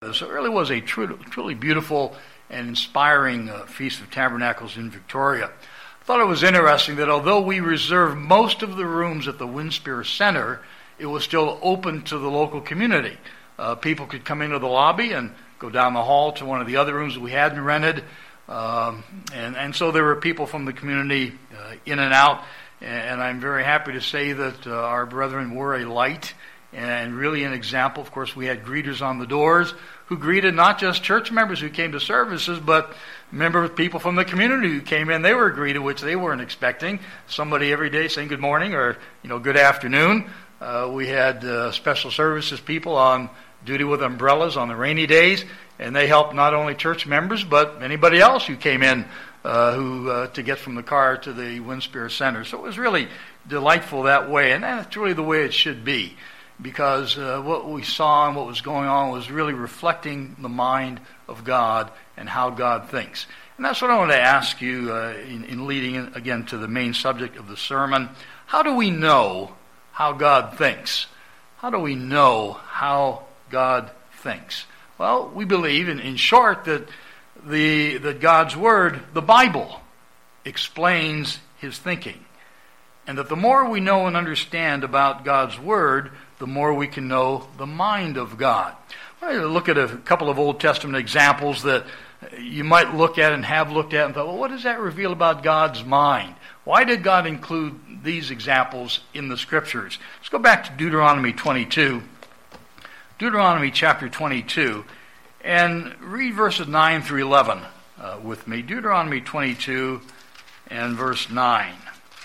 So it really was a truly beautiful and inspiring Feast of Tabernacles in Victoria. I thought it was interesting that although we reserved most of the rooms at the Winspear Center, it was still open to the local community. People could come into the lobby and go down the hall to one of the other rooms that we hadn't rented. And so there were people from the community in and out. And I'm very happy to say that our brethren were a light and really an example. Of course, we had greeters on the doors who greeted not just church members who came to services, but people from the community who came in. They were greeted, which they weren't expecting. Somebody every day saying good morning or good afternoon. We had special services people on duty with umbrellas on the rainy days, and they helped not only church members but anybody else who came in to get from the car to the Winspear Center. So it was really delightful that way, and that's really the way it should be, because what we saw and what was going on was really reflecting the mind of God and how God thinks. And that's what I want to ask you in leading in, again, to the main subject of the sermon. How do we know how God thinks? How do we know how God thinks? Well, we believe, in short, that God's Word, the Bible, explains His thinking. And that the more we know and understand about God's Word, the more we can know the mind of God. I want to look at a couple of Old Testament examples that you might look at and have looked at and thought, well, what does that reveal about God's mind? Why did God include these examples in the Scriptures? Let's go back to Deuteronomy 22. Deuteronomy chapter 22, and read verses 9 through 11 with me. Deuteronomy 22 and verse 9.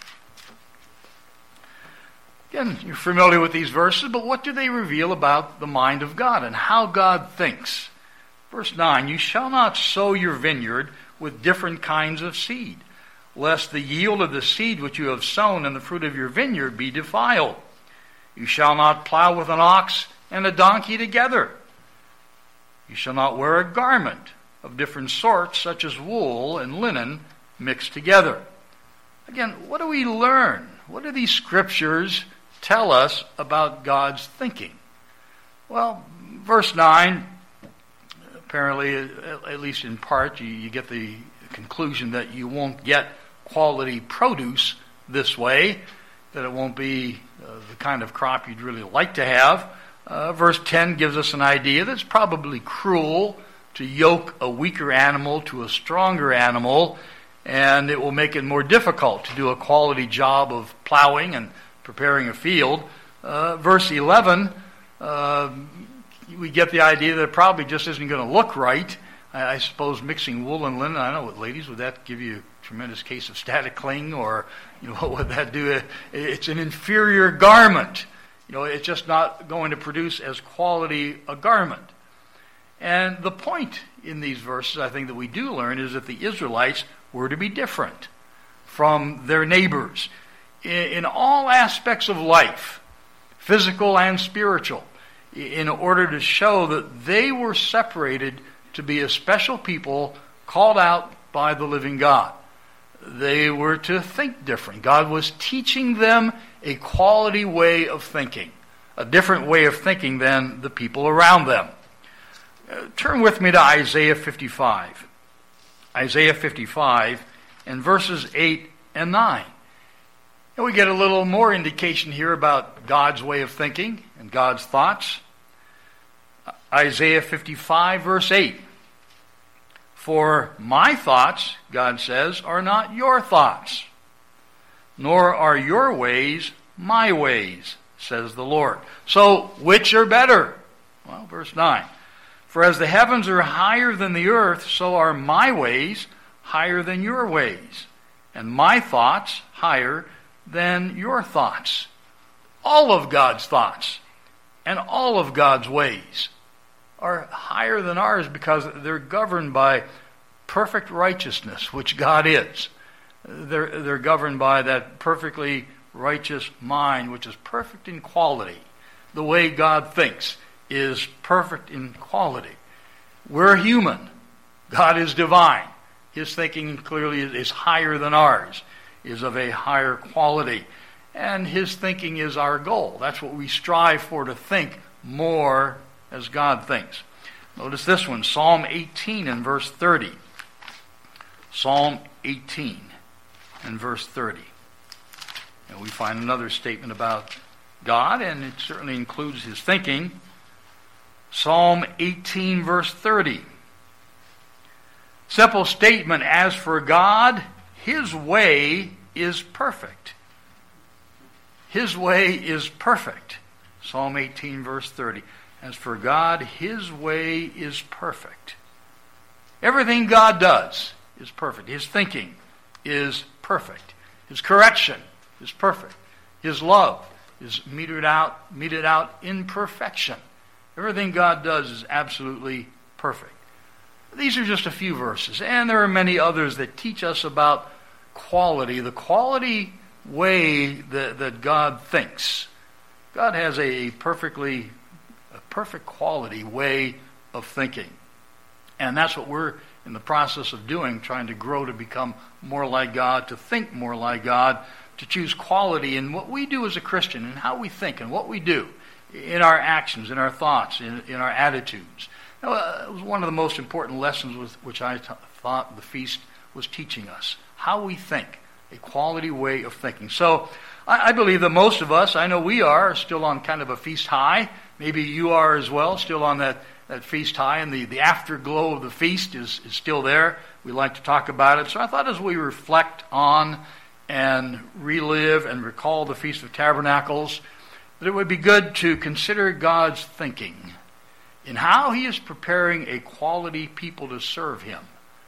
Again, you're familiar with these verses, but what do they reveal about the mind of God and how God thinks? Verse 9, you shall not sow your vineyard with different kinds of seed, lest the yield of the seed which you have sown and the fruit of your vineyard be defiled. You shall not plow with an ox and a donkey together. You shall not wear a garment of different sorts, such as wool and linen mixed together. Again, what do we learn? What do these scriptures tell us about God's thinking? Well, verse 9, apparently, at least in part, you get the conclusion that you won't get quality produce this way, that it won't be the kind of crop you'd really like to have. Verse 10 gives us an idea that it's probably cruel to yoke a weaker animal to a stronger animal, and it will make it more difficult to do a quality job of plowing and preparing a field. Verse 11, we get the idea that it probably just isn't going to look right. I suppose mixing wool and linen, I don't know, ladies, would that give you a tremendous case of static cling, or what would that do? It's an inferior garment. It's just not going to produce as quality a garment. And the point in these verses, I think, that we do learn is that the Israelites were to be different from their neighbors in all aspects of life, physical and spiritual, in order to show that they were separated to be a special people called out by the living God. They were to think different. God was teaching them a quality way of thinking, a different way of thinking than the people around them. Turn with me to Isaiah 55. Isaiah 55 and verses 8 and 9. And we get a little more indication here about God's way of thinking and God's thoughts. Isaiah 55 verse 8. For my thoughts, God says, are not your thoughts, nor are your ways my ways, says the Lord. So, which are better? Well, verse 9. For as the heavens are higher than the earth, so are my ways higher than your ways, and my thoughts higher than your thoughts. All of God's thoughts and all of God's ways are higher than ours because they're governed by perfect righteousness, which God is. They're governed by that perfectly righteous mind, which is perfect in quality. The way God thinks is perfect in quality. We're human. God is divine. His thinking clearly is higher than ours, is of a higher quality. And His thinking is our goal. That's what we strive for, to think more as God thinks. Notice this one, Psalm 18 and verse 30. Psalm 18 and verse 30. And we find another statement about God, and it certainly includes his thinking. Psalm 18 verse 30. Simple statement, as for God, his way is perfect. His way is perfect. Psalm 18 verse 30. As for God, his way is perfect. Everything God does is perfect. His thinking is perfect. His correction is perfect. His love is meted out in perfection. Everything God does is absolutely perfect. These are just a few verses, and there are many others that teach us about quality, the quality way that God thinks. God has a perfect quality way of thinking. And that's what we're in the process of doing, trying to grow to become more like God, to think more like God, to choose quality in what we do as a Christian, and how we think and what we do, in our actions, in our thoughts, in our attitudes. Now, it was one of the most important lessons which I thought the feast was teaching us. How we think, a quality way of thinking. So, I believe that most of us, I know we are, still on kind of a feast high. Maybe you are as well, still on that feast high, and the afterglow of the feast is still there. We like to talk about it. So I thought as we reflect on and relive and recall the Feast of Tabernacles, that it would be good to consider God's thinking in how he is preparing a quality people to serve him,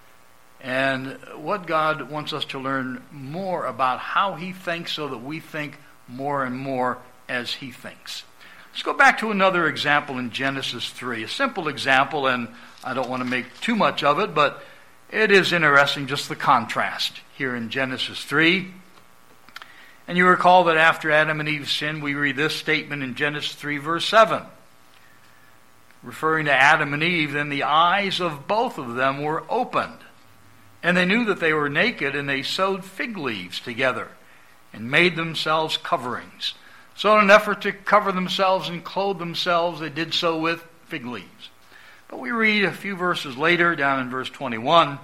and what God wants us to learn more about how he thinks so that we think more and more as he thinks. Let's go back to another example in Genesis 3. A simple example, and I don't want to make too much of it, but it is interesting, just the contrast here in Genesis 3. And you recall that after Adam and Eve sinned, we read this statement in Genesis 3, verse 7. Referring to Adam and Eve, then the eyes of both of them were opened, and they knew that they were naked, and they sewed fig leaves together and made themselves coverings. So in an effort to cover themselves and clothe themselves, they did so with fig leaves. But we read a few verses later, down in verse 21,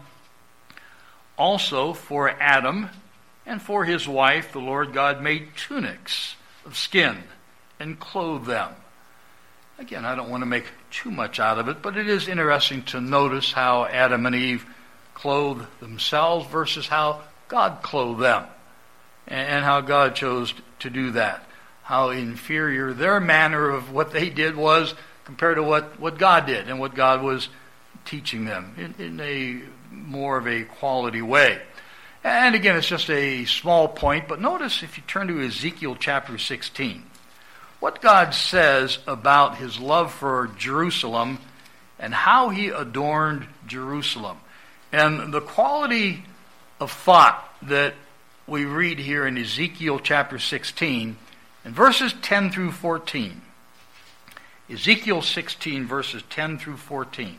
also for Adam and for his wife, the Lord God made tunics of skin and clothed them. Again, I don't want to make too much out of it, but it is interesting to notice how Adam and Eve clothed themselves versus how God clothed them, and how God chose to do that. How inferior their manner of what they did was compared to what God did and what God was teaching them in a more of a quality way. And again, it's just a small point, but notice if you turn to Ezekiel chapter 16, what God says about his love for Jerusalem and how he adorned Jerusalem. And the quality of thought that we read here in Ezekiel chapter 16, in verses 10 through 14. Ezekiel 16, verses 10 through 14.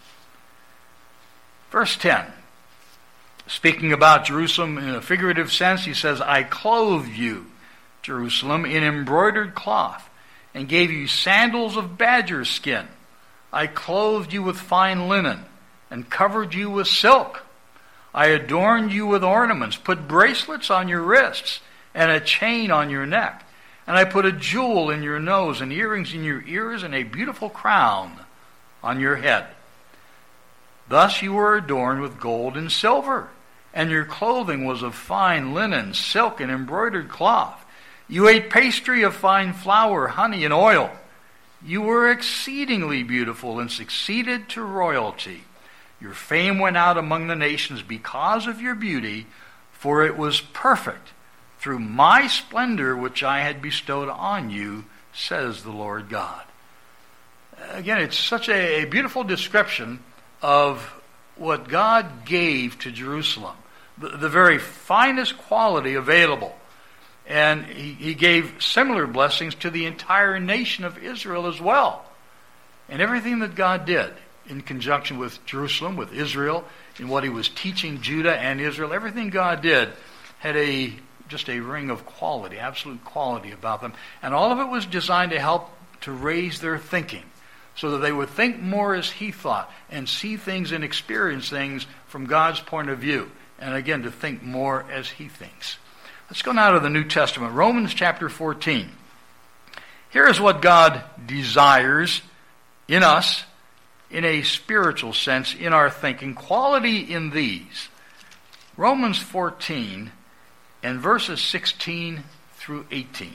Verse 10. Speaking about Jerusalem in a figurative sense, he says, I clothed you, Jerusalem, in embroidered cloth, and gave you sandals of badger skin. I clothed you with fine linen, and covered you with silk. I adorned you with ornaments, put bracelets on your wrists, and a chain on your neck. And I put a jewel in your nose, and earrings in your ears, and a beautiful crown on your head. Thus you were adorned with gold and silver, and your clothing was of fine linen, silk, and embroidered cloth. You ate pastry of fine flour, honey, and oil. You were exceedingly beautiful and succeeded to royalty. Your fame went out among the nations because of your beauty, for it was perfect through my splendor which I had bestowed on you, says the Lord God. Again, it's such a beautiful description of what God gave to Jerusalem, the very finest quality available. And he gave similar blessings to the entire nation of Israel as well. And everything that God did in conjunction with Jerusalem, with Israel, in what he was teaching Judah and Israel, everything God did had just a ring of quality, absolute quality about them. And all of it was designed to help to raise their thinking, so that they would think more as he thought and see things and experience things from God's point of view. And again, to think more as he thinks. Let's go now to the New Testament. Romans chapter 14. Here is what God desires in us, in a spiritual sense, in our thinking. Quality in these. Romans 14 and verses 16 through 18.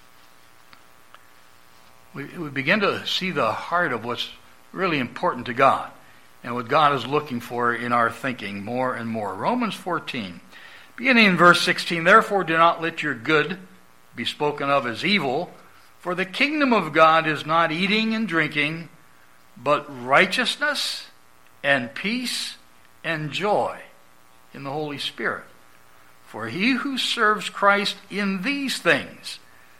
We begin to see the heart of what's really important to God and what God is looking for in our thinking more and more. Romans 14, beginning in verse 16, "Therefore do not let your good be spoken of as evil, for the kingdom of God is not eating and drinking, but righteousness and peace and joy in the Holy Spirit. For he who serves Christ in these things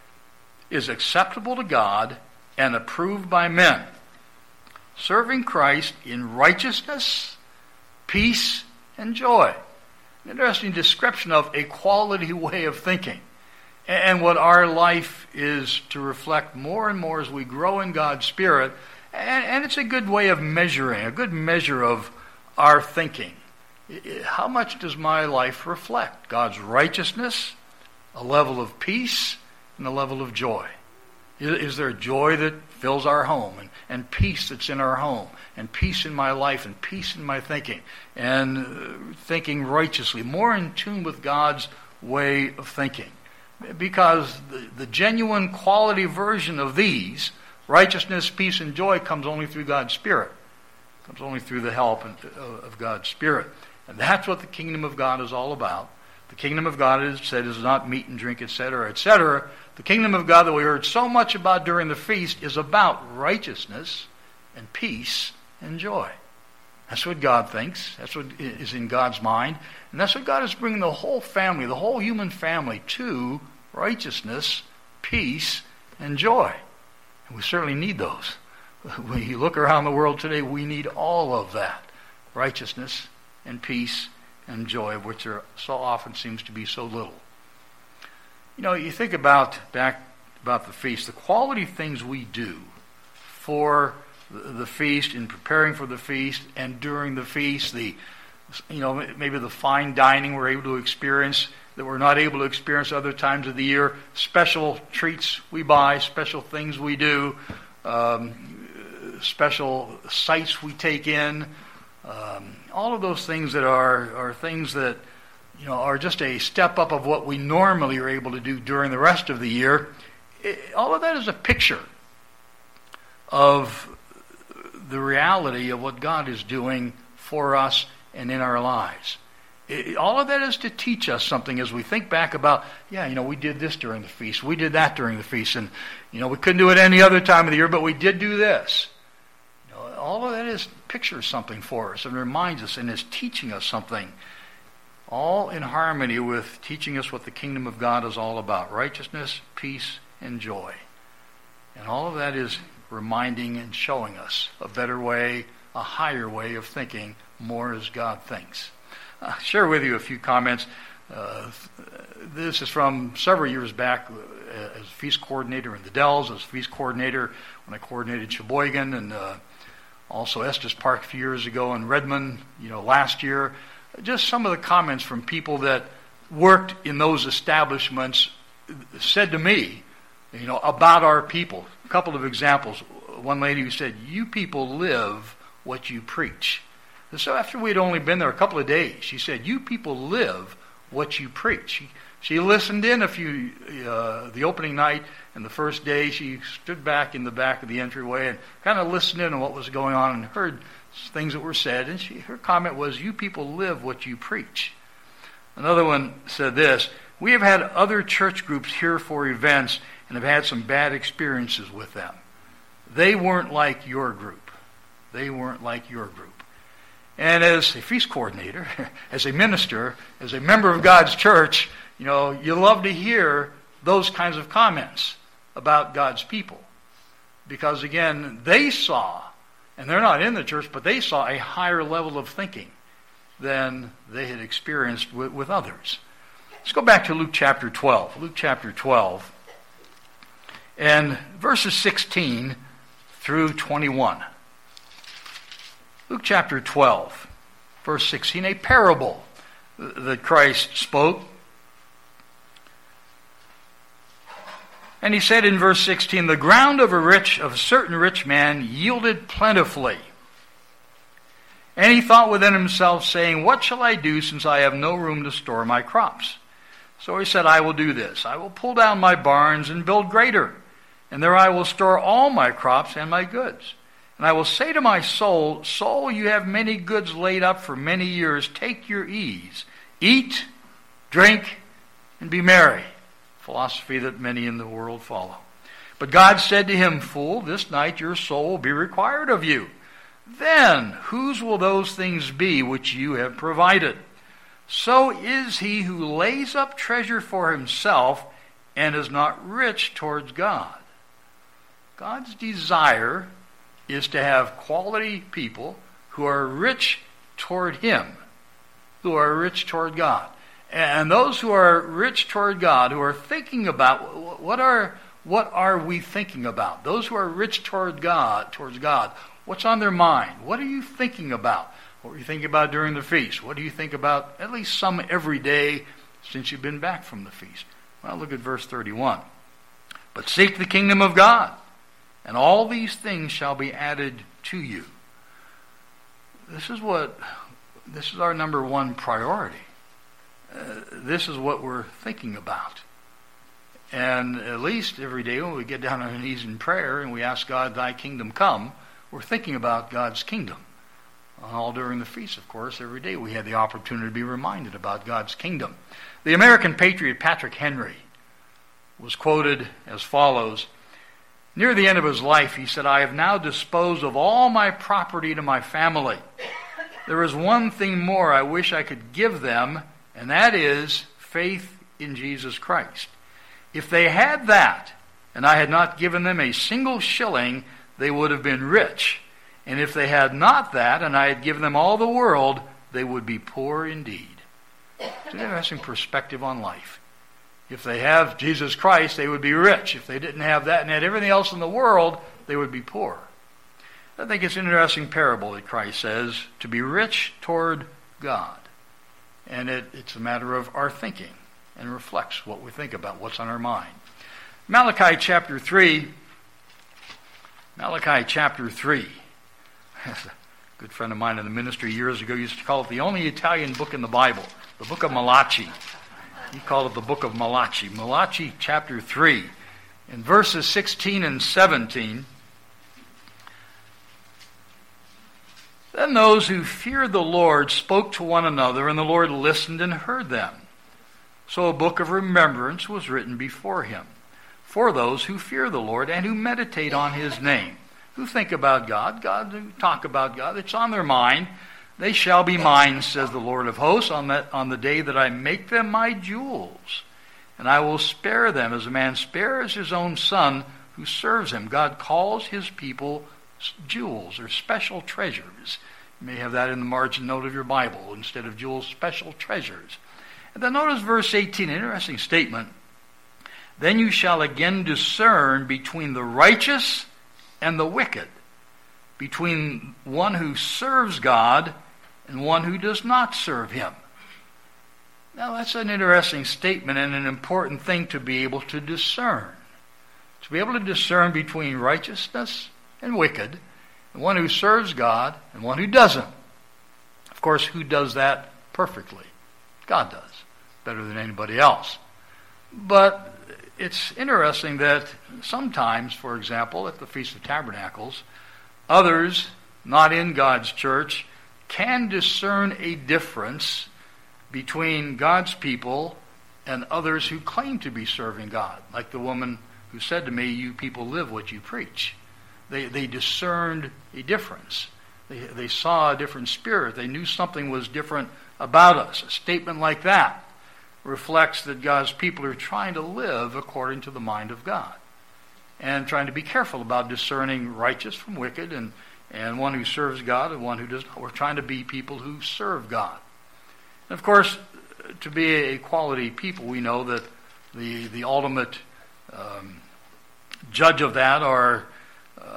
is acceptable to God and approved by men, serving Christ in righteousness, peace, and joy." An interesting description of a quality way of thinking, and what our life is to reflect more and more as we grow in God's Spirit. And it's a good way of measuring, a good measure of our thinking. How much does my life reflect God's righteousness, a level of peace, and a level of joy? Is there joy that fills our home, and peace that's in our home, and peace in my life, and peace in my thinking, and thinking righteously, more in tune with God's way of thinking? Because the genuine quality version of these, righteousness, peace, and joy, comes only through God's Spirit. Comes only through the help of God's Spirit. And that's what the kingdom of God is all about. The kingdom of God, as said, is not meat and drink, etc., etc. The kingdom of God that we heard so much about during the feast is about righteousness and peace and joy. That's what God thinks. That's what is in God's mind. And that's what God is bringing the whole family, the whole human family, to: righteousness, peace, and joy. And we certainly need those. When you look around the world today, we need all of that. Righteousness and peace and joy, which there so often seems to be so little. You know, you think about the feast, the quality things we do for the feast, in preparing for the feast, and during the feast, maybe the fine dining we're able to experience that we're not able to experience other times of the year, special treats we buy, special things we do, special sights we take in, all of those things that are things that are just a step up of what we normally are able to do during the rest of the year. All of that is a picture of the reality of what God is doing for us and in our lives. All of that is to teach us something as we think back about, we did this during the feast, we did that during the feast, and we couldn't do it any other time of the year, but we did do this. All of that pictures something for us and reminds us and is teaching us something, all in harmony with teaching us what the kingdom of God is all about: righteousness, peace, and joy. And all of that is reminding and showing us a better way, a higher way of thinking, more as God thinks. I'll share with you a few comments. This is from several years back as feast coordinator in the Dells, as feast coordinator when I coordinated Sheboygan, and also Estes Park a few years ago, and Redmond, last year. Just some of the comments from people that worked in those establishments said to me, about our people. A couple of examples. One lady who said, "You people live what you preach." And so after we'd only been there a couple of days, she said, "You people live what you preach." She listened in the opening night, and the first day she stood back in the back of the entryway and kind of listened in on what was going on and heard things that were said. And her comment was, "You people live what you preach." Another one said this: "We have had other church groups here for events and have had some bad experiences with them. They weren't like your group. They weren't like your group." And as a feast coordinator, as a minister, as a member of God's church, you love to hear those kinds of comments about God's people. Because again, they saw, and they're not in the church, but they saw a higher level of thinking than they had experienced with others. Let's go back to Luke chapter 12. Luke chapter 12. And verses 16 through 21. Luke chapter 12, verse 16, a parable that Christ spoke. And he said in verse 16, the ground of a certain rich man yielded plentifully. And he thought within himself, saying, what shall I do, since I have no room to store my crops? So he said, I will do this. I will pull down my barns and build greater, and there I will store all my crops and my goods. And I will say to my soul, soul, you have many goods laid up for many years. Take your ease. Eat, drink, and be merry. Philosophy that many in the world follow. But God said to him, fool, this night your soul will be required of you. Then whose will those things be which you have provided? So is he who lays up treasure for himself and is not rich towards God. God's desire is to have quality people who are rich toward him, who are rich toward God. And those who are rich toward God, who are thinking about, what are we thinking about? Those who are rich towards God, what's on their mind? What are you thinking about? What were you thinking about during the feast? What do you think about at least some every day since you've been back from the feast? Well, look at verse 31. But seek the kingdom of God, and all these things shall be added to you. This is our number one priority. This is what we're thinking about. And at least every day when we get down on our knees in prayer and we ask God, thy kingdom come, we're thinking about God's kingdom. All during the feast, of course, every day we had the opportunity to be reminded about God's kingdom. The American patriot Patrick Henry was quoted as follows. Near the end of his life, he said, I have now disposed of all my property to my family. There is one thing more I wish I could give them, and that is faith in Jesus Christ. If they had that, and I had not given them a single shilling, they would have been rich. And if they had not that, and I had given them all the world, they would be poor indeed. It's an interesting perspective on life. If they have Jesus Christ, they would be rich. If they didn't have that and had everything else in the world, they would be poor. I think it's an interesting parable that Christ says, to be rich toward God. And it's a matter of our thinking, and reflects what we think about, what's on our mind. Malachi chapter 3. Malachi chapter 3. A good friend of mine in the ministry years ago used to call it the only Italian book in the Bible, the book of Malachi. He called it the book of Malachi. Malachi chapter 3. In verses 16 and 17, then those who feared the Lord spoke to one another, and the Lord listened and heard them. So a book of remembrance was written before him, for those who fear the Lord and who meditate on his name, who think about God, who talk about God. It's on their mind. They shall be mine, says the Lord of hosts, on the day that I make them my jewels. And I will spare them as a man spares his own son who serves him. God calls his people jewels, or special treasures. You may have that in the margin note of your Bible. Instead of jewels, special treasures. And then notice verse 18, an interesting statement. Then you shall again discern between the righteous and the wicked, between one who serves God and one who does not serve him. Now that's an interesting statement and an important thing to be able to discern. To be able to discern between righteousness and wicked, and one who serves God and one who doesn't. Of course, who does that perfectly? God does, better than anybody else. But it's interesting that sometimes, for example, at the Feast of Tabernacles, others not in God's church can discern a difference between God's people and others who claim to be serving God. Like the woman who said to me, you people live what you preach. They discerned a difference. They saw a different spirit. They knew something was different about us. A statement like that reflects that God's people are trying to live according to the mind of God, and trying to be careful about discerning righteous from wicked, and one who serves God and one who does not. We're trying to be people who serve God. And of course, to be a quality people, we know that the ultimate judge of that, or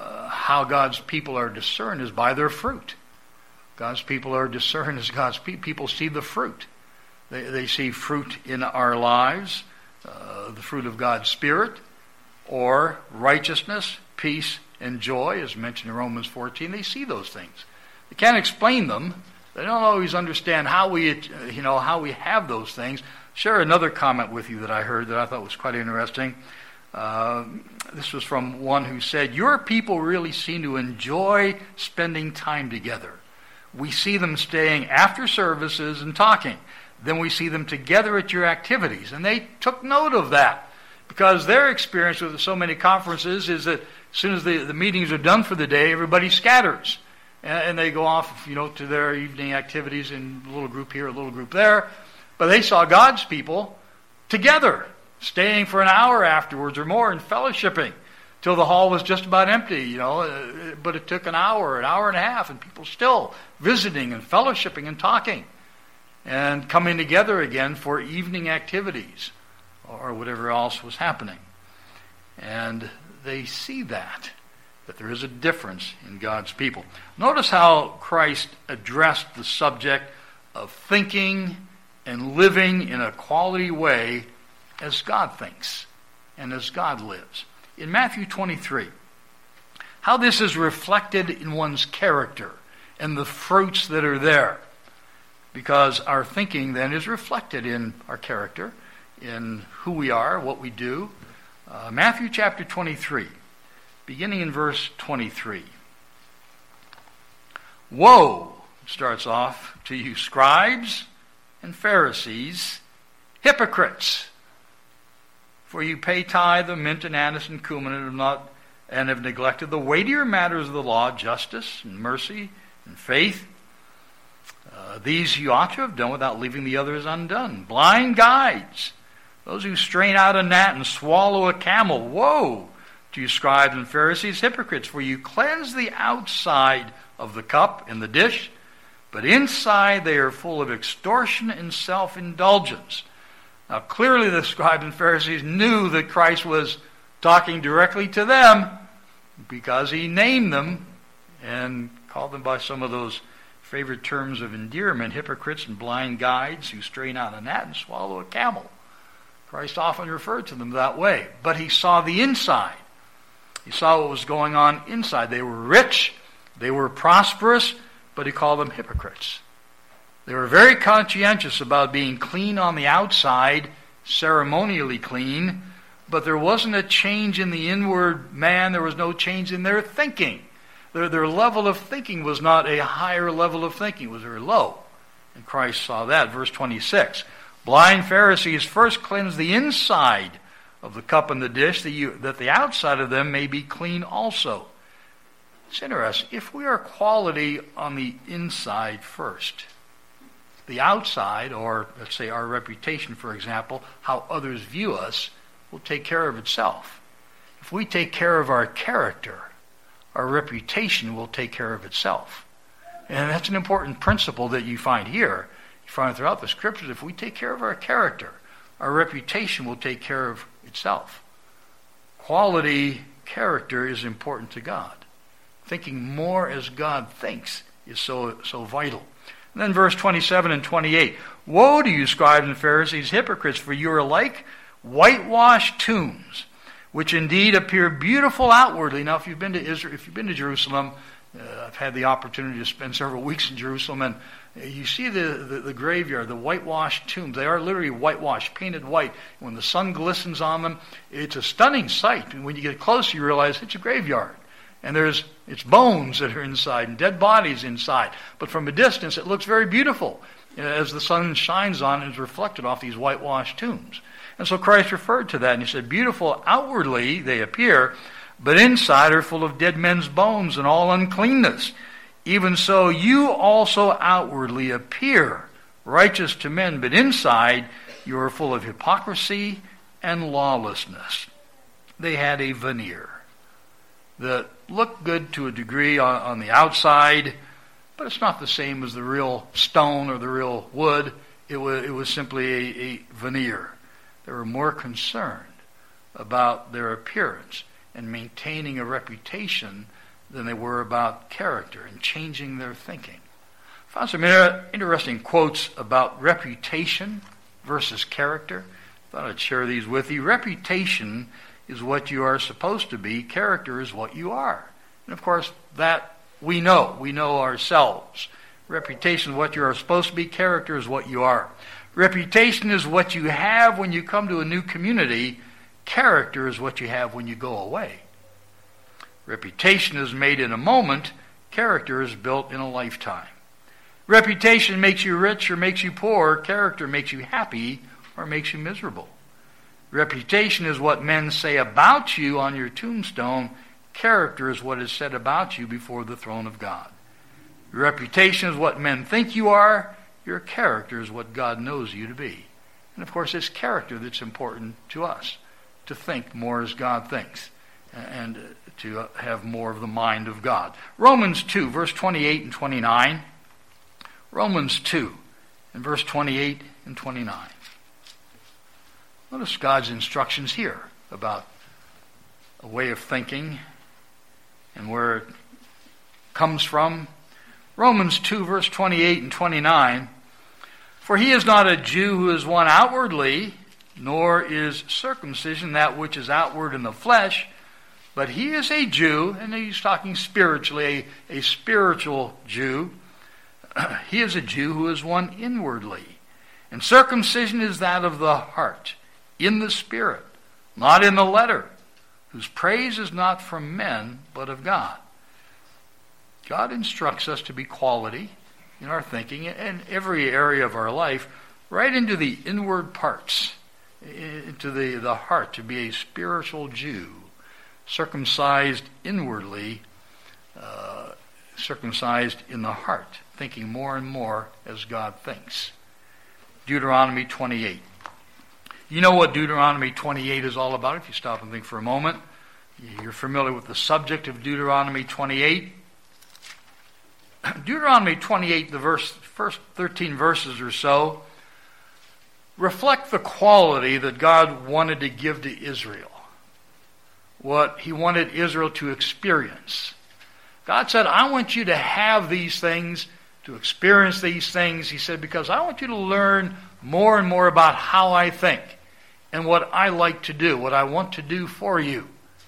how God's people are discerned is by their fruit. God's people are discerned as God's people see the fruit. They see fruit in our lives, the fruit of God's Spirit, or righteousness, peace, and joy, as mentioned in Romans 14. They see those things. They can't explain them. They don't always understand how we have those things. Share another comment with you that I heard that I thought was quite interesting. This was from one who said, "Your people really seem to enjoy spending time together. We see them staying after services and talking. Then we see them together at your activities." And they took note of that, because their experience with so many conferences is that as soon as the meetings are done for the day, everybody scatters. And they go off, to their evening activities in a little group here, a little group there. But they saw God's people together, staying for an hour afterwards or more and fellowshipping till the hall was just about empty, But it took an hour and a half, and people still visiting and fellowshipping and talking and coming together again for evening activities or whatever else was happening. And they see that there is a difference in God's people. Notice how Christ addressed the subject of thinking and living in a quality way as God thinks and as God lives. In Matthew 23, how this is reflected in one's character and the fruits that are there. Because our thinking then is reflected in our character, in who we are, what we do. Matthew chapter 23, beginning in verse 23. "Woe," starts off, "to you scribes and Pharisees, hypocrites! For you pay tithe of mint and anise and cumin, and have neglected the weightier matters of the law, justice and mercy and faith. These you ought to have done without leaving the others undone. Blind guides, those who strain out a gnat and swallow a camel. Woe to you scribes and Pharisees, hypocrites! For you cleanse the outside of the cup and the dish, but inside they are full of extortion and self-indulgence." Now clearly the scribes and Pharisees knew that Christ was talking directly to them, because he named them and called them by some of those favorite terms of endearment: hypocrites and blind guides who strain out a gnat and swallow a camel. Christ often referred to them that way. But he saw the inside. He saw what was going on inside. They were rich, they were prosperous, but he called them hypocrites. They were very conscientious about being clean on the outside, ceremonially clean, but there wasn't a change in the inward man. There was no change in their thinking. Their level of thinking was not a higher level of thinking. It was very low. And Christ saw that. Verse 26. "Blind Pharisees, first cleanse the inside of the cup and the dish, that the outside of them may be clean also." It's interesting. If we are quality on the inside first, the outside, or let's say our reputation, for example, how others view us, will take care of itself. If we take care of our character, our reputation will take care of itself. And that's an important principle that you find here. You find throughout the Scriptures. If we take care of our character, our reputation will take care of itself. Quality character is important to God. Thinking more as God thinks is so vital. And then verse 27 and 28. "Woe to you, scribes and Pharisees, hypocrites, for you are like whitewashed tombs, which indeed appear beautiful outwardly." Now, if you've been to Israel, if you've been to Jerusalem, I've had the opportunity to spend several weeks in Jerusalem, and you see the graveyard, the whitewashed tombs. They are literally whitewashed, painted white. When the sun glistens on them, it's a stunning sight. And when you get close, you realize it's a graveyard. And it's bones that are inside and dead bodies inside. But from a distance, it looks very beautiful as the sun shines on and is reflected off these whitewashed tombs. And so Christ referred to that, and he said, "Beautiful outwardly they appear, but inside are full of dead men's bones and all uncleanness. Even so you also outwardly appear righteous to men, but inside you are full of hypocrisy and lawlessness." They had a veneer that looked good to a degree on the outside, but it's not the same as the real stone or the real wood. It was simply a veneer. They were more concerned about their appearance and maintaining a reputation than they were about character and changing their thinking. I found some interesting quotes about reputation versus character. I thought I'd share these with you. Reputation is what you are supposed to be. Character is what you are. And of course, that we know. We know ourselves. Reputation is what you are supposed to be. Character is what you are. Reputation is what you have when you come to a new community. Character is what you have when you go away. Reputation is made in a moment. Character is built in a lifetime. Reputation makes you rich or makes you poor. Character makes you happy or makes you miserable. Reputation is what men say about you on your tombstone. Character is what is said about you before the throne of God. Your reputation is what men think you are. Your character is what God knows you to be. And of course, it's character that's important to us, to think more as God thinks and to have more of the mind of God. Romans 2, verse 28 and 29. Romans 2, and verse 28 and 29. Notice God's instructions here about a way of thinking and where it comes from. Romans 2, verse 28 and 29. For he is not a Jew who is one outwardly, nor is circumcision that which is outward in the flesh, but he is a Jew, and he's talking spiritually, a spiritual Jew. He is a Jew who is one inwardly. And circumcision is that of the heart, in the spirit, not in the letter, whose praise is not from men, but of God. God instructs us to be quality in our thinking in every area of our life, right into the inward parts, into the heart, to be a spiritual Jew, circumcised inwardly, circumcised in the heart, thinking more and more as God thinks. Deuteronomy 28. You know what Deuteronomy 28 is all about if you stop and think for a moment. You're familiar with the subject of Deuteronomy 28. Deuteronomy 28, the first 13 verses or so, reflect the quality that God wanted to give to Israel, what he wanted Israel to experience. God said, I want you to have these things, to experience these things, he said, because I want you to learn more and more about how I think and what I like to do, what I want to do for you,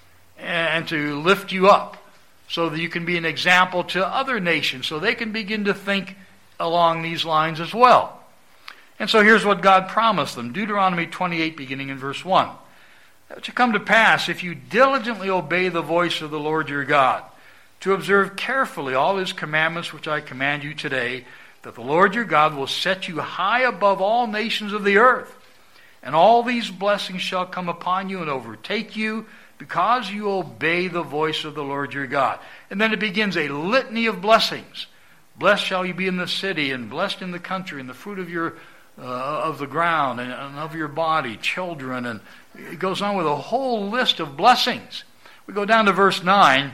and to lift you up so that you can be an example to other nations, so they can begin to think along these lines as well. And so here's what God promised them. Deuteronomy 28, beginning in verse 1. That shall come to pass, if you diligently obey the voice of the Lord your God, to observe carefully all his commandments which I command you today, that the Lord your God will set you high above all nations of the earth. And all these blessings shall come upon you and overtake you, because you obey the voice of the Lord your God. And then it begins a litany of blessings. Blessed shall you be in the city, and blessed in the country, and the fruit of your of the ground, and of your body, children, and it goes on with a whole list of blessings. We go down to verse 9.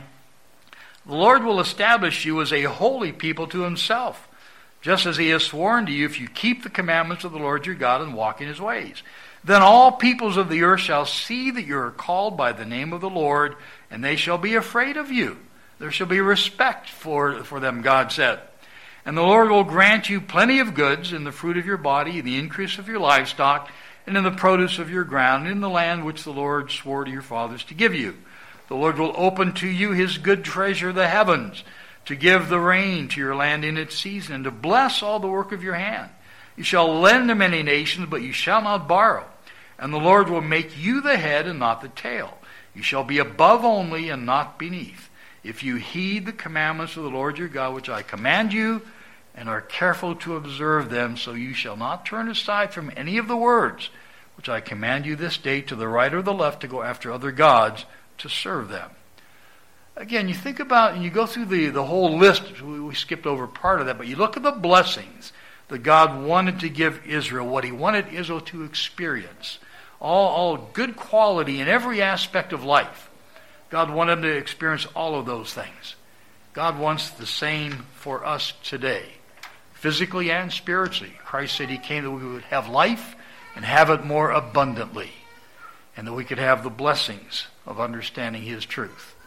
The Lord will establish you as a holy people to himself, just as he has sworn to you, if you keep the commandments of the Lord your God and walk in his ways. Then all peoples of the earth shall see that you are called by the name of the Lord, and they shall be afraid of you. There shall be respect for them, God said. And the Lord will grant you plenty of goods in the fruit of your body, in the increase of your livestock, and in the produce of your ground, and in the land which the Lord swore to your fathers to give you. The Lord will open to you his good treasure, the heavens, to give the rain to your land in its season, and to bless all the work of your hand. You shall lend to many nations, but you shall not borrow. And the Lord will make you the head and not the tail. You shall be above only and not beneath, if you heed the commandments of the Lord your God, which I command you, and are careful to observe them, so you shall not turn aside from any of the words which I command you this day, to the right or the left, to go after other gods, to serve them. Again, you think about, and you go through the whole list. We skipped over part of that, but you look at the blessings that God wanted to give Israel, what he wanted Israel to experience. All good quality in every aspect of life. God wanted them to experience all of those things. God wants the same for us today, physically and spiritually. Christ said he came that we would have life and have it more abundantly, and that we could have the blessings of understanding his truth.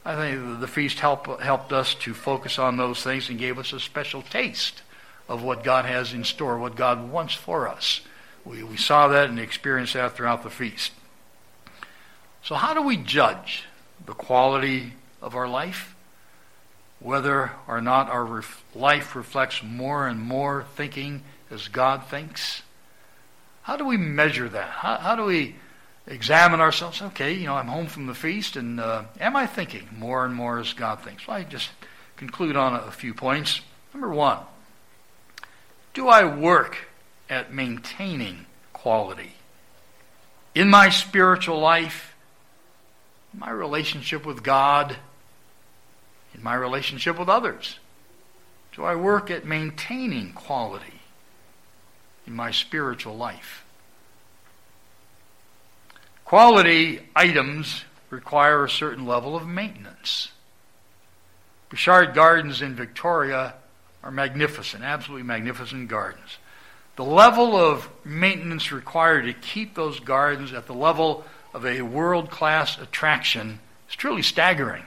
I think the feast helped us to focus on those things and gave us a special taste of what God has in store, what God wants for us. We saw that and experienced that throughout the feast. So how do we judge the quality of our life? Whether or not our life reflects more and more thinking as God thinks? How do we measure that? How do we examine ourselves? Okay, I'm home from the feast, and am I thinking more and more as God thinks? Well, I just conclude on a few points. Number one, do I work at maintaining quality? In my spiritual life, in my relationship with God, in my relationship with others, do I work at maintaining quality in my spiritual life? Quality items require a certain level of maintenance. Bouchard Gardens in Victoria are magnificent, absolutely magnificent gardens. The level of maintenance required to keep those gardens at the level of a world-class attraction is truly staggering.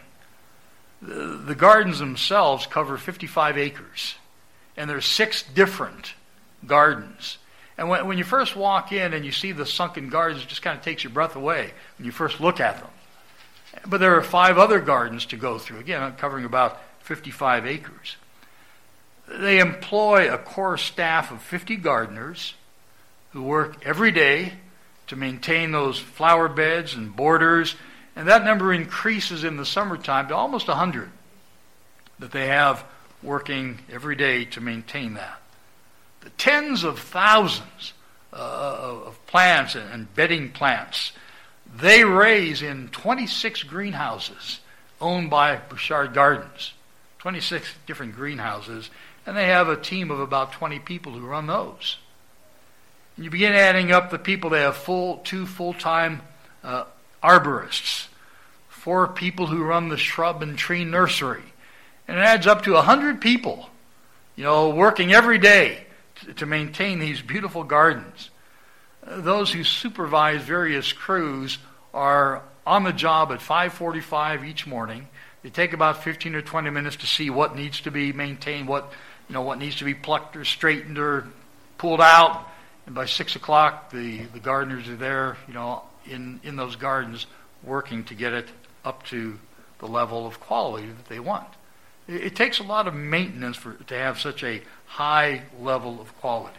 The gardens themselves cover 55 acres, and there's 6 different gardens. And when you first walk in and you see the sunken gardens, it just kind of takes your breath away when you first look at them. But there are 5 other gardens to go through, again, covering about 55 acres. They employ a core staff of 50 gardeners who work every day to maintain those flower beds and borders, and that number increases in the summertime to almost 100 that they have working every day to maintain that. The tens of thousands of plants and bedding plants they raise in 26 greenhouses owned by Bouchard Gardens. 26 different greenhouses, and they have a team of about 20 people who run those. And you begin adding up the people. They have 2 full-time arborists, 4 people who run the shrub and tree nursery, and it adds up to 100 people, working every day to maintain these beautiful gardens. Those who supervise various crews are on the job at 5:45 each morning. They take about 15 or 20 minutes to see what needs to be maintained, what needs to be plucked or straightened or pulled out. And by 6 o'clock, the gardeners are there, in those gardens, working to get it up to the level of quality that they want. It takes a lot of maintenance to have such a high level of quality.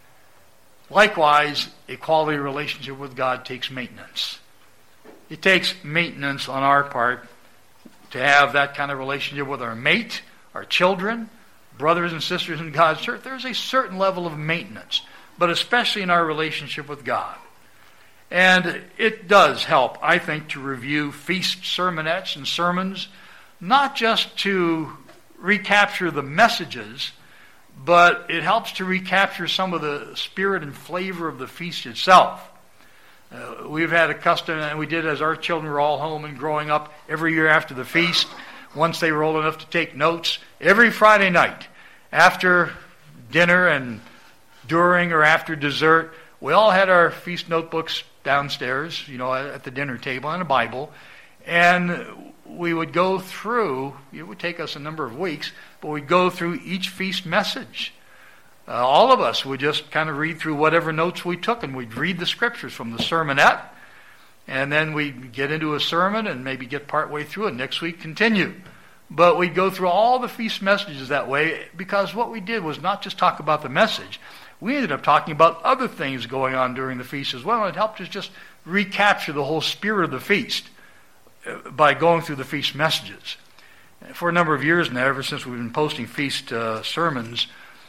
Likewise, a quality relationship with God takes maintenance. It takes maintenance on our part to have that kind of relationship with our mate, our children, brothers and sisters in God's church. There's a certain level of maintenance, but especially in our relationship with God. And it does help, I think, to review feast sermonettes and sermons, not just to recapture the messages, but it helps to recapture some of the spirit and flavor of the feast itself. We've had a custom, and we did as our children were all home and growing up every year after the feast, once they were old enough to take notes, every Friday night after dinner and during or after dessert, we all had our feast notebooks downstairs, at the dinner table, and a Bible, and we would go through, it would take us a number of weeks, but we'd go through each feast message. All of us would just kind of read through whatever notes we took, and we'd read the scriptures from the sermonette, and then we'd get into a sermon and maybe get partway through it. Next week, continue. But we'd go through all the feast messages that way, because what we did was not just talk about the message. We ended up talking about other things going on during the feast as well, and it helped us just recapture the whole spirit of the feast by going through the feast messages. For a number of years now, ever since we've been posting feast sermons,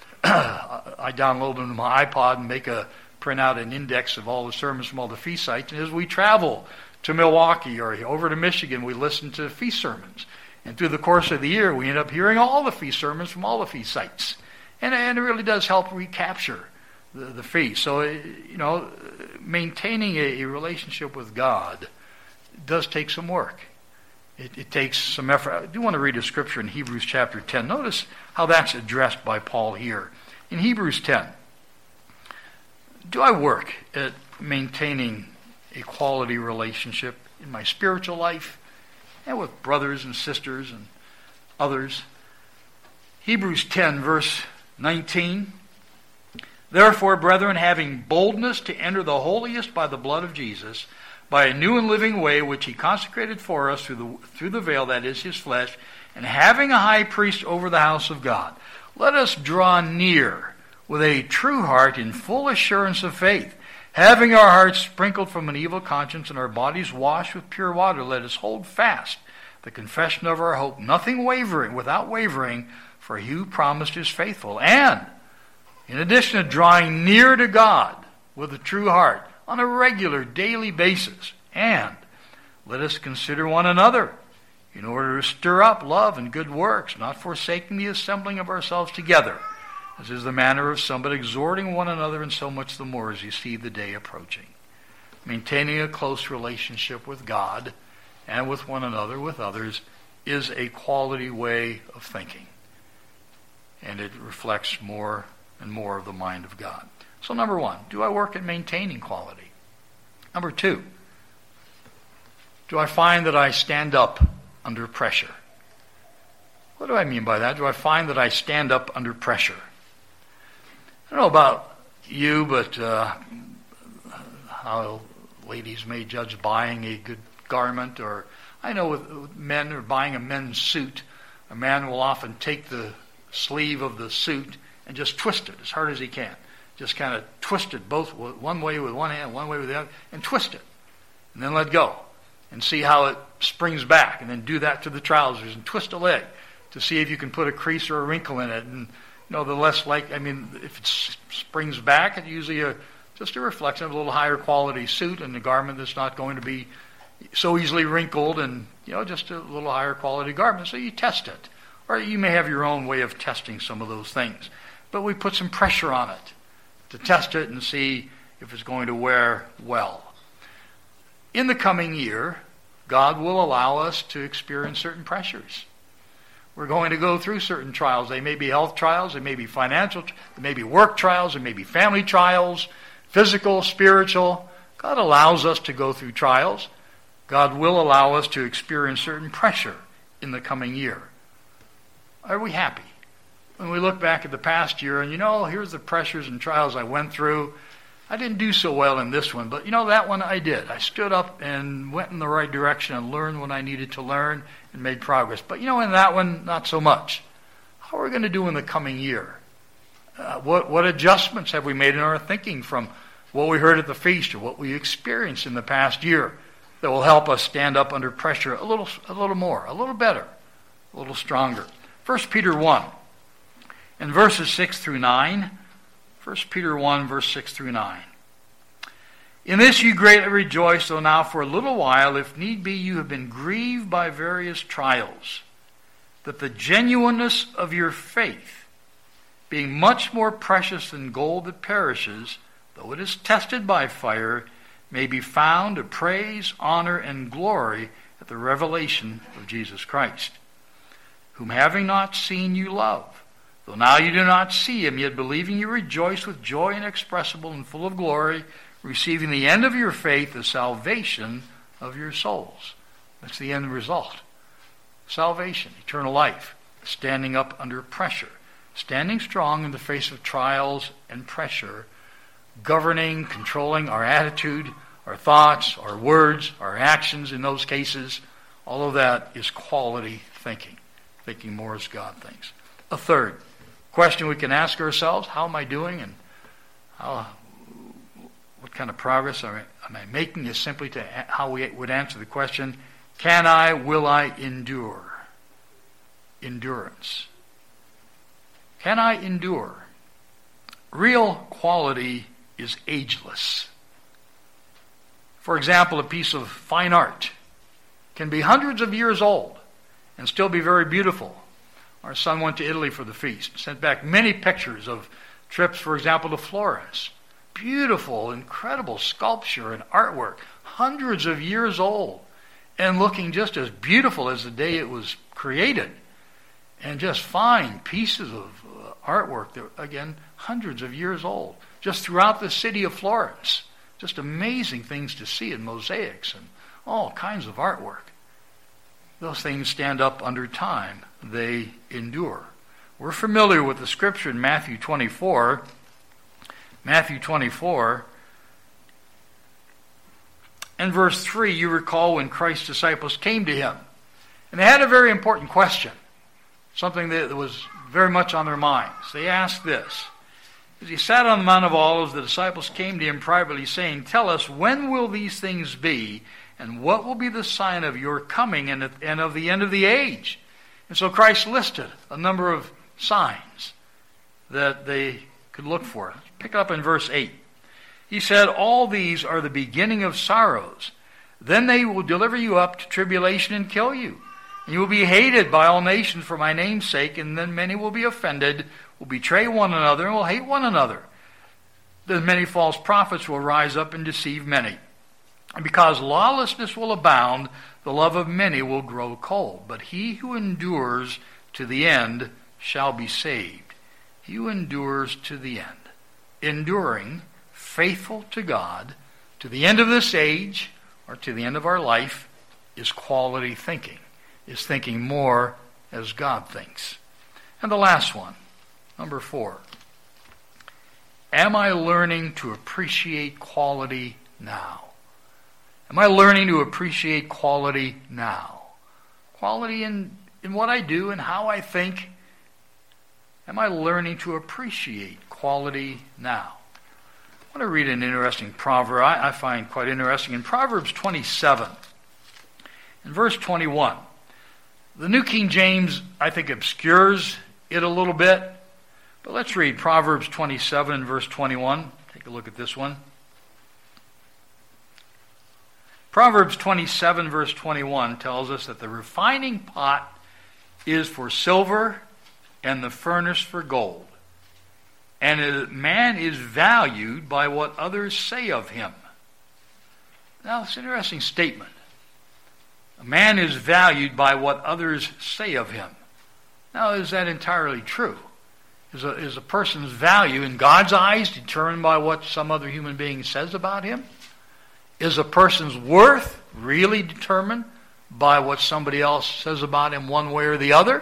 I download them to my iPod and print out an index of all the sermons from all the feast sites. And as we travel to Milwaukee or over to Michigan, we listen to feast sermons. And through the course of the year, we end up hearing all the feast sermons from all the feast sites. And it really does help recapture the feast. So, maintaining a relationship with God does take some work. It takes some effort. I do want to read a scripture in Hebrews chapter 10. Notice how that's addressed by Paul here. In Hebrews 10, do I work at maintaining a quality relationship in my spiritual life, and with brothers and sisters and others. Hebrews 10, verse 19. Therefore, brethren, having boldness to enter the holiest by the blood of Jesus, by a new and living way which he consecrated for us through the veil, that is, his flesh, and having a high priest over the house of God, let us draw near with a true heart in full assurance of faith, having our hearts sprinkled from an evil conscience and our bodies washed with pure water. Let us hold fast the confession of our hope, without wavering, for he who promised is faithful. And in addition to drawing near to God with a true heart on a regular daily basis, and let us consider one another in order to stir up love and good works, not forsaking the assembling of ourselves together, as is the manner of some, but exhorting one another, and so much the more as you see the day approaching. Maintaining a close relationship with God and with one another, with others, is a quality way of thinking. And it reflects more and more of the mind of God. So number one, do I work at maintaining quality? Number two, do I find that I stand up under pressure? What do I mean by that? Do I find that I stand up under pressure? I don't know about you, but how ladies may judge buying a good garment, or I know with men who are buying a men's suit, a man will often take the sleeve of the suit and just twist it as hard as he can. Just kind of twist it both one way with one hand, one way with the other, and twist it. And then let go. And see how it springs back. And then do that to the trousers and twist a leg to see if you can put a crease or a wrinkle in it. And if it springs back, it's usually just a reflection of a little higher quality suit and a garment that's not going to be so easily wrinkled, and just a little higher quality garment. So you test it. Or you may have your own way of testing some of those things. But we put some pressure on it to test it and see if it's going to wear well. In the coming year, God will allow us to experience certain pressures. We're going to go through certain trials. They may be health trials, they may be financial, they may be work trials, they may be family trials, physical, spiritual. God allows us to go through trials. God will allow us to experience certain pressure in the coming year. Are we happy? When we look back at the past year and, here's the pressures and trials I went through. I didn't do so well in this one, but that one I did. I stood up and went in the right direction and learned what I needed to learn and made progress. But, in that one, not so much. How are we going to do in the coming year? What adjustments have we made in our thinking from what we heard at the feast or what we experienced in the past year that will help us stand up under pressure a little more, a little better, a little stronger? 1 Peter 1, in verses 6 through 9. 1 Peter 1, verse 6 through 9. In this you greatly rejoice, though now for a little while, if need be, you have been grieved by various trials, that the genuineness of your faith, being much more precious than gold that perishes, though it is tested by fire, may be found to praise, honor, and glory at the revelation of Jesus Christ, whom having not seen you love. Though now you do not see him, yet believing you rejoice with joy inexpressible and full of glory, receiving the end of your faith, the salvation of your souls. That's the end result. Salvation, eternal life, standing up under pressure, standing strong in the face of trials and pressure, governing, controlling our attitude, our thoughts, our words, our actions in those cases. All of that is quality thinking more as God thinks. A third question we can ask ourselves: how am I doing, and what kind of progress am I making? Is simply to how we would answer the question: will I endure? Endurance. Can I endure? Real quality is ageless. For example, a piece of fine art can be hundreds of years old and still be very beautiful. Our son went to Italy for the feast, sent back many pictures of trips, for example, to Florence. Beautiful, incredible sculpture and artwork, hundreds of years old, and looking just as beautiful as the day it was created. And just fine pieces of artwork that, again, hundreds of years old, just throughout the city of Florence. Just amazing things to see in mosaics and all kinds of artwork. those things stand up under time. They endure. We're familiar with the scripture in Matthew 24. Matthew 24 and verse 3, you recall when Christ's disciples came to him. And they had a very important question, something that was very much on their minds. They asked this. As he sat on the Mount of Olives, the disciples came to him privately, saying, tell us, when will these things be, and what will be the sign of your coming and of the end of the age? And so Christ listed a number of signs that they could look for. Let's pick up in verse 8. He said, all these are the beginning of sorrows. Then they will deliver you up to tribulation and kill you. And you will be hated by all nations for my name's sake, and then many will be offended, will betray one another, and will hate one another. Then many false prophets will rise up and deceive many. And because lawlessness will abound, the love of many will grow cold. But he who endures to the end shall be saved. He who endures to the end. Enduring, faithful to God, to the end of this age, or to the end of our life, is quality thinking. Is thinking more as God thinks. And the last one, number 4. Am I learning to appreciate quality now? Am I learning to appreciate quality now? Quality in what I do and how I think. Am I learning to appreciate quality now? I want to read an interesting proverb I find quite interesting. In Proverbs 27, in verse 21, the New King James, I think, obscures it a little bit. But let's read Proverbs 27 and verse 21. Take a look at this one. Proverbs 27 verse 21 tells us that the refining pot is for silver and the furnace for gold. And a man is valued by what others say of him. Now, it's an interesting statement. A man is valued by what others say of him. Now, is that entirely true? Is a person's value in God's eyes determined by what some other human being says about him? Is a person's worth really determined by what somebody else says about him one way or the other?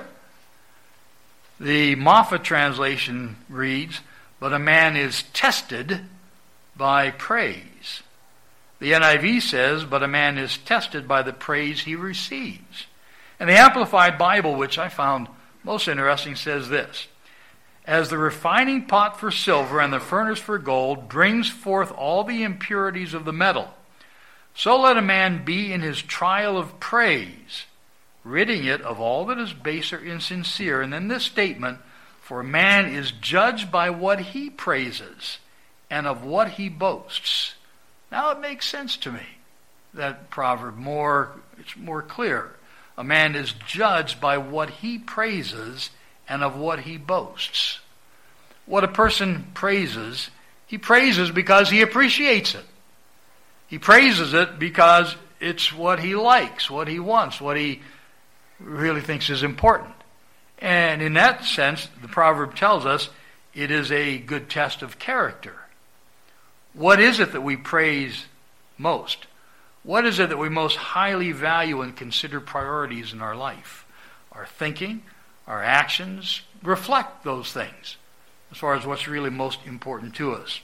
The Moffat translation reads, but a man is tested by praise. The NIV says, but a man is tested by the praise he receives. And the Amplified Bible, which I found most interesting, says this. As the refining pot for silver and the furnace for gold brings forth all the impurities of the metal, so let a man be in his trial of praise, ridding it of all that is base or insincere. And then this statement, for man is judged by what he praises and of what he boasts. Now it makes sense to me, that proverb. It's more clear. A man is judged by what he praises and of what he boasts. What a person praises, he praises because he appreciates it. He praises it because it's what he likes, what he wants, what he really thinks is important. And in that sense, the proverb tells us it is a good test of character. What is it that we praise most? What is it that we most highly value and consider priorities in our life? Our thinking, our actions reflect those things as far as what's really most important to us.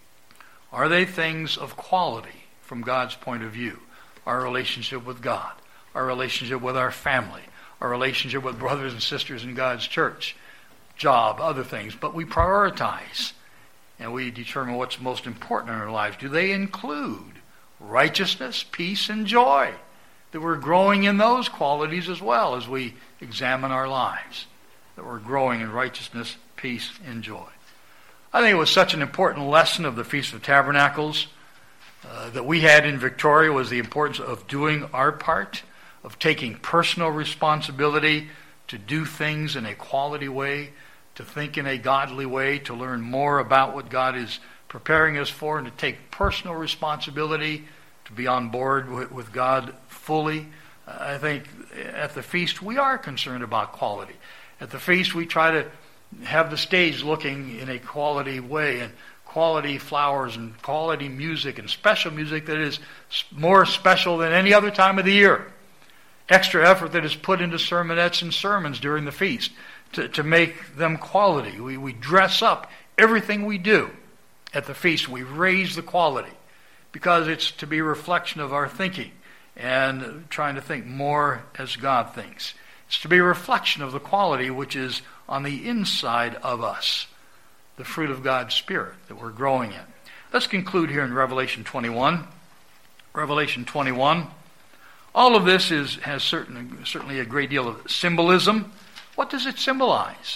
Are they things of quality from God's point of view? Our relationship with God, our relationship with our family, our relationship with brothers and sisters in God's church, job, other things. But we prioritize and we determine what's most important in our lives. Do they include righteousness, peace, and joy? That we're growing in those qualities as well as we examine our lives. That we're growing in righteousness, peace, and joy. I think it was such an important lesson of the Feast of Tabernacles that we had in Victoria, was the importance of doing our part, of taking personal responsibility to do things in a quality way, to think in a godly way, to learn more about what God is preparing us for, and to take personal responsibility to be on board with God fully. I think at the feast we are concerned about quality. At the feast we try to have the stage looking in a quality way, and quality flowers and quality music and special music that is more special than any other time of the year. extra effort that is put into sermonettes and sermons during the feast to make them quality. We dress up everything we do at the feast. We raise the quality because it's to be a reflection of our thinking and trying to think more as God thinks. It's to be a reflection of the quality which is on the inside of us, the fruit of God's Spirit that we're growing in. Let's conclude here in Revelation 21. Revelation 21. All of this has certainly a great deal of symbolism. What does it symbolize?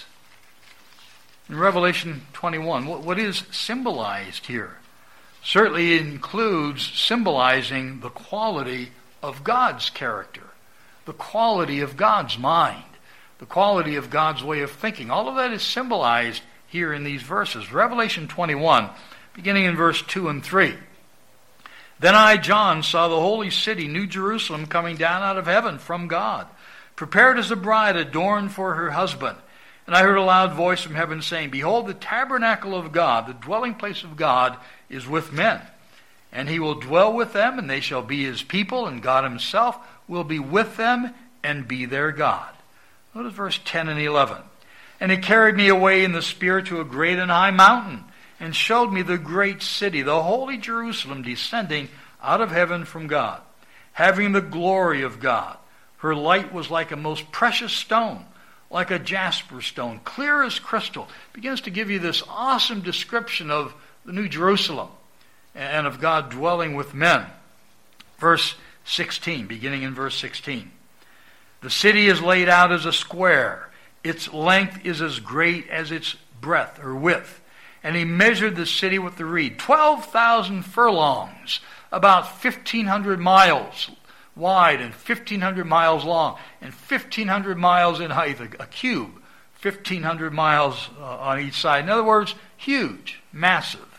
In Revelation 21, what is symbolized here? Certainly it includes symbolizing the quality of God's character, the quality of God's mind, the quality of God's way of thinking. All of that is symbolized here in these verses. Revelation 21, beginning in verse 2 and 3. Then I, John, saw the holy city, New Jerusalem, coming down out of heaven from God, prepared as a bride adorned for her husband. And I heard a loud voice from heaven saying, Behold, the tabernacle of God, the dwelling place of God, is with men. And he will dwell with them, and they shall be his people, and God himself will be with them and be their God. Notice verse 10 and 11. And he carried me away in the Spirit to a great and high mountain, and showed me the great city, the holy Jerusalem, descending out of heaven from God, having the glory of God. Her light was like a most precious stone, like a jasper stone, clear as crystal. Begins to give you this awesome description of the New Jerusalem and of God dwelling with men. Verse 16, beginning in verse 16. The city is laid out as a square. Its length is as great as its breadth or width. And he measured the city with the reed, 12,000 furlongs, about 1,500 miles wide and 1,500 miles long and 1,500 miles in height, a cube, 1,500 miles on each side. In other words, huge, massive.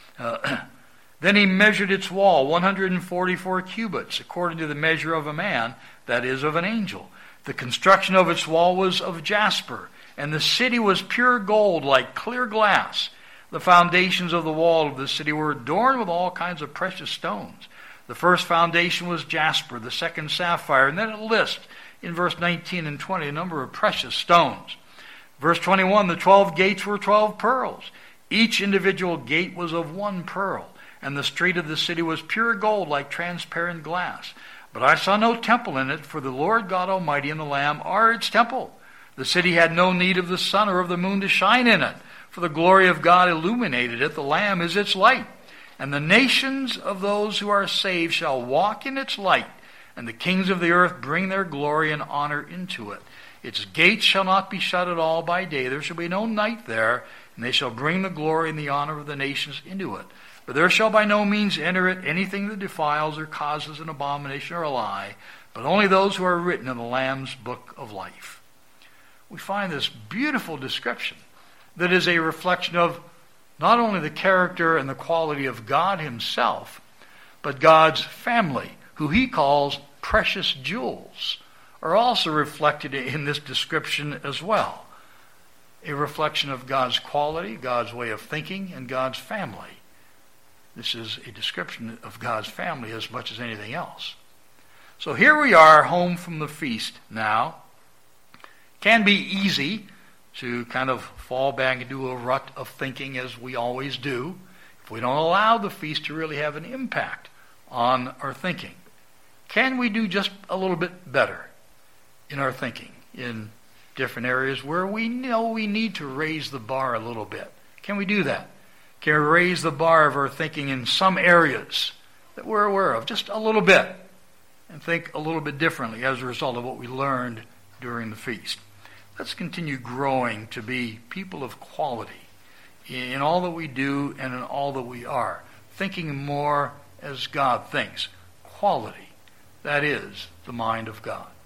Then he measured its wall, 144 cubits, according to the measure of a man, that is, of an angel. The construction of its wall was of jasper, and the city was pure gold like clear glass. The foundations of the wall of the city were adorned with all kinds of precious stones. The first foundation was jasper, the second sapphire, and then it lists in verse 19 and 20 a number of precious stones. Verse 21, the 12 gates were 12 pearls. Each individual gate was of one pearl, and the street of the city was pure gold like transparent glass. But I saw no temple in it, for the Lord God Almighty and the Lamb are its temple. The city had no need of the sun or of the moon to shine in it, for the glory of God illuminated it. The Lamb is its light. And the nations of those who are saved shall walk in its light, and the kings of the earth bring their glory and honor into it. Its gates shall not be shut at all by day. There shall be no night there, and they shall bring the glory and the honor of the nations into it. But there shall by no means enter it anything that defiles or causes an abomination or a lie, but only those who are written in the Lamb's book of life. We find this beautiful description that is a reflection of not only the character and the quality of God himself, but God's family, who he calls precious jewels, are also reflected in this description as well. A reflection of God's quality, God's way of thinking, and God's family. This is a description of God's family as much as anything else. So here we are, home from the feast now. Can be easy to kind of fall back into a rut of thinking as we always do if we don't allow the feast to really have an impact on our thinking. Can we do just a little bit better in our thinking in different areas where we know we need to raise the bar a little bit? Can we do that? Can we raise the bar of our thinking in some areas that we're aware of just a little bit and think a little bit differently as a result of what we learned during the feast? Let's continue growing to be people of quality in all that we do and in all that we are, thinking more as God thinks. Quality, that is the mind of God.